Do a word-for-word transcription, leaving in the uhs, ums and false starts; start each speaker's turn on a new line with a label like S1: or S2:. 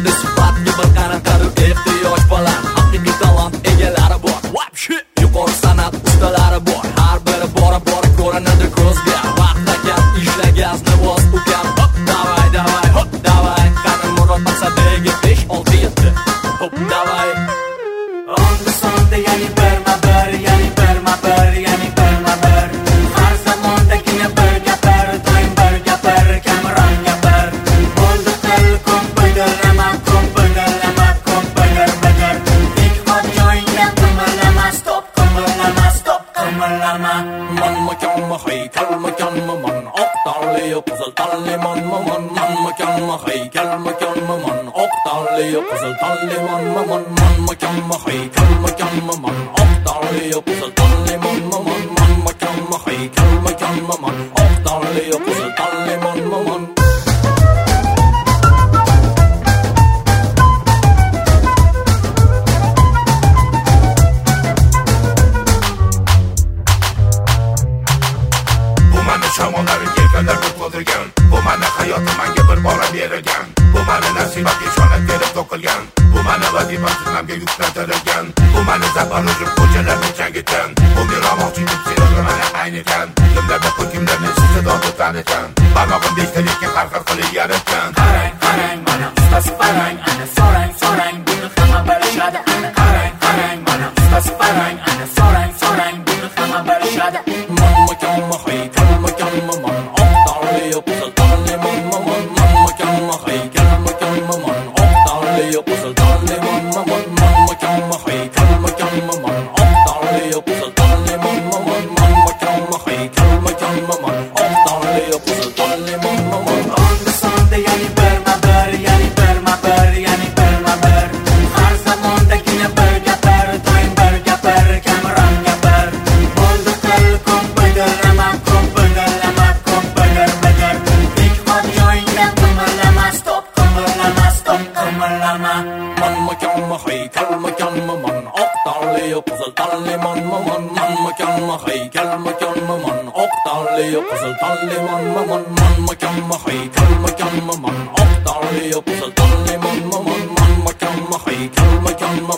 S1: Endi sifatga bir qarataru ehtiyoj baland. Haqiqiy talant egalari bor. Vapshi yuqori san'at ustalari bor. Har biri bora bora ko'rinadi ko'zga. Vaqt ekan ishlagasni voz ukam. Hop davay davay hop davay. Qani Murod Maqsadega besh olti yetti. Hop davay.
S2: Onda sonda yani berma bir, yani berma bir, yani berma bir. Har zamondagina bir gapir, doim bir gapir, kamron gapir. Bo'ldi qil ko'p bildirma, ko'p bildirma, ko'p bildirmadir. Tek hot joyingda qimirlama, stop qimirlama, stop qimirlama.
S1: Man makanma haykal makanma man oq tanli qizil tanli man man man makanma haykal makanma man oq tanli qizil tanli man man man makanma haykal makanma man oq tanli qizil tanli man man man makanma haykal makanma man oq tanli qizil tanli man man.
S3: Shamollarim yelkanlarga to'ldirgan, bu meni hayotim menga bir bora berilgan, bu meni nasibatga ishonib berib to'qilgan, bu meni vazifam zimmamga yuklantirilgan, bu meni zaporojim ko'chalarni changitgan, bu meramoqchi deb seni mana aynikan, kimlarda pul kimlarni iste'dodni tanitgan, barmog'im beshtalikka har xil qilib yaratgan.
S2: Qarang qarang mana ustasi farang, ana so'rang so'rang buni hamma bilishadi. Ana qarang qarang mana ustasi farang, ana so'rang so'rang buni hamma bilishadi.
S1: Man makanma haykal makanma man oq tanli qizil tanli man man man makanma haykal makanma man oq tanli qizil tanli man man man makanma haykal makanma man oq tanli qizil tanli man man man makanma haykal makanma man oq tanli qizil tanli man man.
S2: Onda sonda yani berma bir, yani berma bir, yani berma bir. Har zamondagina bir gapir, doim bir gapir, kamron gapir. Bo'ldi qil ko'p bildirma, ko'p bildirma, ko'p bildirmadir. Tek hot joyingda qimirlama, stop qimirlama, stop qimirlama.
S1: Man makanma haykal makanma man oq tanli qizil tanli man man man makanma haykal makanma man oq tanli qizil tanli man man man makanma haykal makanma man oq tanli qizil tanli man man man makanma haykal makanma